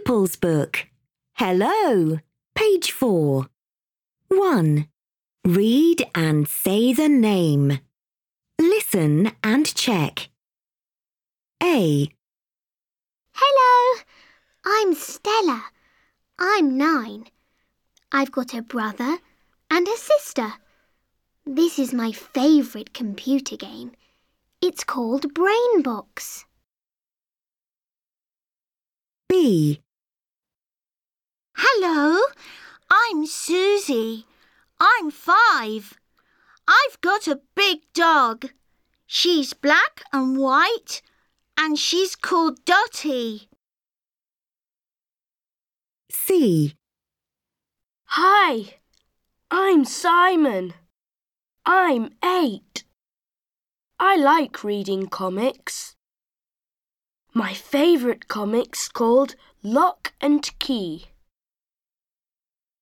Pupils Book. Hello. Page 4. 1. Read and say the name. Listen and check. A. Hello, I'm Stella. I'm 9. I've got a brother and a sister. This is my favourite computer game. It's called BrainBox. B. Hello, I'm Susie. I'm 5. I've got a big dog. She's black and white, and she's called Dotty. C. Hi, I'm Simon. I'm 8. I like reading comics. My favourite comic's called Lock and Key.